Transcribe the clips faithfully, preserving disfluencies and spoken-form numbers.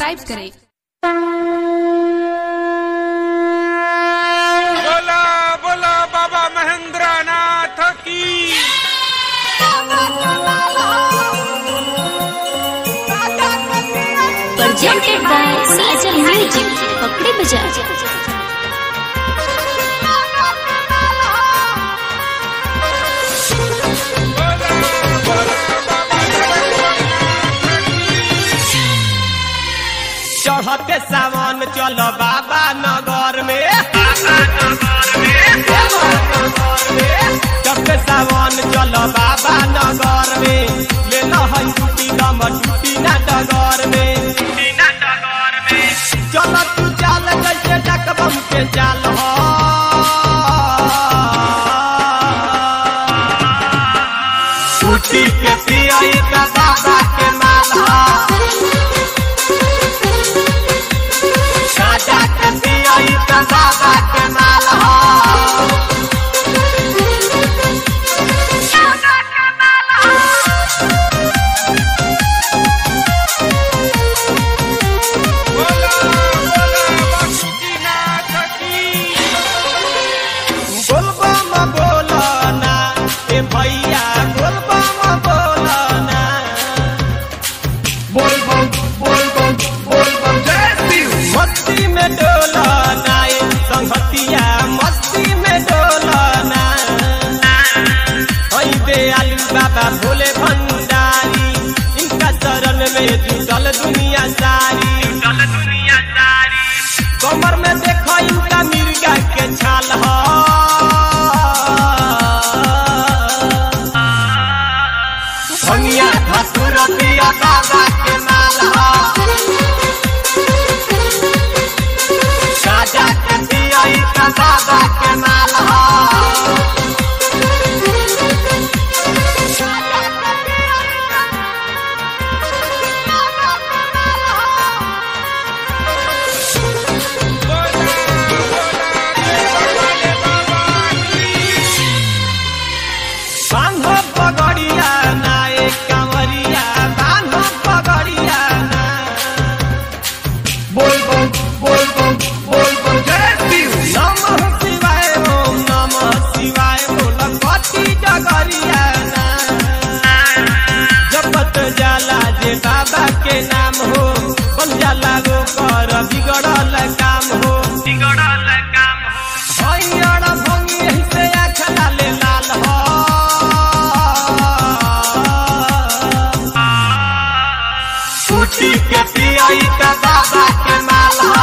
Subscribe करें। बोला बोला बाबा महेंद्र नाथ की। presented by Sajan Music, पकड़ी बजा। चढ़ते सावन चलो बाबा नगर में, चढ़ते सावन चलो बाबा नगर में, ले लो है टूटी दम टूटी ना डगर में, चलो तू चाल जैसे डकबम के चाल हो, टूटी के पियाई का बाबा के माल हो, बाबा के माल हो, बोला बोला बासुकीनाथ की। बोलबम बोलना ए भैया, बोलबम बोलना, बोलबम बोलबम बोलबम जय शिव। मस्ती में डोलना ए संगतिया, मस्ती में डोलना, हई दयालु बाबा भोले भंडारी, इनका शरण में जुटल दुनिया सारी, कमर में देखो इनका मिर्गा के छाल हो, भंगिया धतूर पिया बाबा के माल हो, साजा के पिया इनका बाबा के माल हो, बांधो पगड़िया ना एक कंवरिया, बांधो पगड़िया ना, बोल बोल बोल बोल बोल बोल जय शिव। नमः शिवाय ओम नमः शिवाय बोल कथी डगरिया ना, जपत जाला जे बाबा के नाम हो, बन जाला वो कर बिगड़ल काम हो, बिगड़ल काम हो, हइयर भंगी एही से आँख लाले लाल हो, टूटी के पियाई का बाबा के माल हो,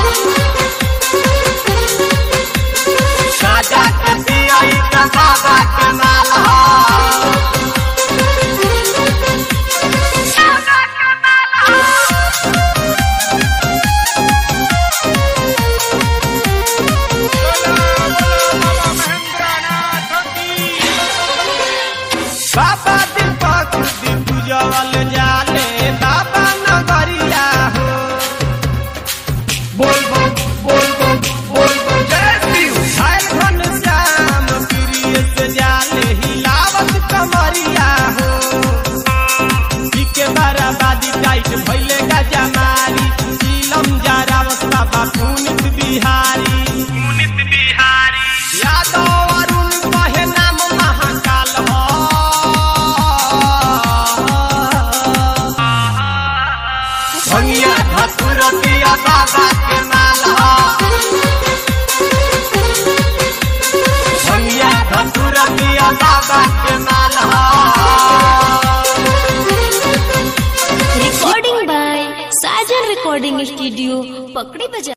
साजा के पियाई का बाबा के माल हो, बोला बोला बाबा महेंद्र नाथ की। बाबा दीपक दीपू जवल जाले बाबा नगरिया हो, बोल बोल बोल बोल बोल बोल जय शिव। झारखंड श्याम प्रिय से जाले हिलावत कमरिया हो, के बाराबादी टाइट भैले का जमारी, सीलम जारावत बाबा पुनित बिहारी, पुनित बिहारी, यादव अरुण कहे नाम महाकाल हो, भंगिया धतूर पिया बाबा के माल हो, भंगिया धतूर पिया बाबा के माल हो। Recording by Sajan Recording Studio, पकड़ी बजा।